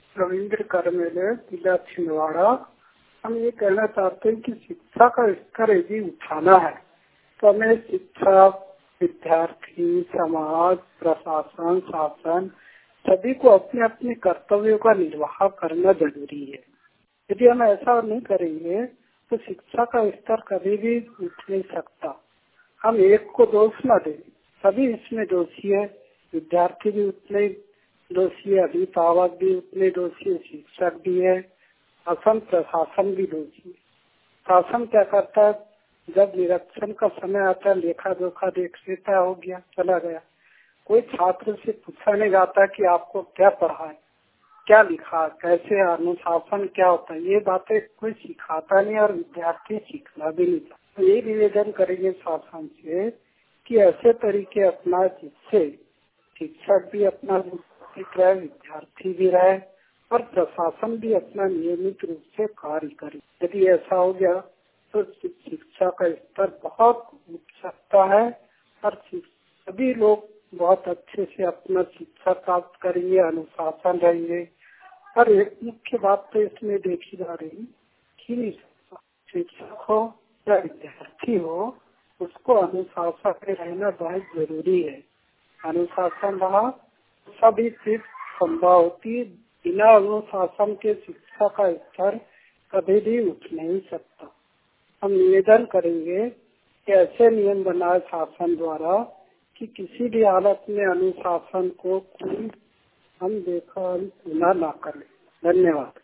रविंद्र करमेले, जिला छिंदवाड़ा। हम ये कहना चाहते हैं कि शिक्षा का स्तर यदि उठाना है तो हमें शिक्षा, विद्यार्थी, समाज, प्रशासन, शासन सभी को अपने अपने कर्तव्यों का निर्वाह करना जरूरी है। यदि हम ऐसा नहीं करेंगे तो शिक्षा का स्तर कभी भी उठ नहीं सकता। हम एक को दोष न दें, सभी इसमें दोषी है। विद्यार्थी भी उतने दोषी है, अभिभावक भी उतने दोषी है, शिक्षक भी है, शासन प्रशासन भी दोषी है। शासन क्या करता है, जब निरीक्षण का समय आता है लेखा जोखा देख लेता, हो गया चला गया। कोई छात्र से पूछा नहीं जाता कि आपको क्या पढ़ा है, क्या लिखा, कैसे अनुशासन क्या होता है, ये बातें कोई सिखाता नहीं और विद्यार्थी सीखना भी नहीं। तो ये निवेदन करेंगे शासन से कि ऐसे तरीके अपना जिससे शिक्षक भी अपना रहे, विद्यार्थी भी रहे और प्रशासन भी अपना नियमित रूप से कार्य करे। यदि ऐसा हो गया तो शिक्षा का स्तर बहुत उठ सकता है और सभी लोग बहुत अच्छे से अपना शिक्षा प्राप्त करेंगे, अनुशासन रहेंगे। और एक मुख्य बात तो इसमें देखी जा रही कि शिक्षक हो या विद्यार्थी हो, उसको अनुशासन में रहना बहुत जरूरी है। अनुशासन रहा सभी चीज संभव होती, बिना अनुशासन के शिक्षा का स्तर कभी भी उठ नहीं सकता। हम निवेदन करेंगे कि ऐसे नियम बनाए शासन द्वारा कि किसी भी हालत में अनुशासन को कोई हम देखा सुना ना करें। धन्यवाद।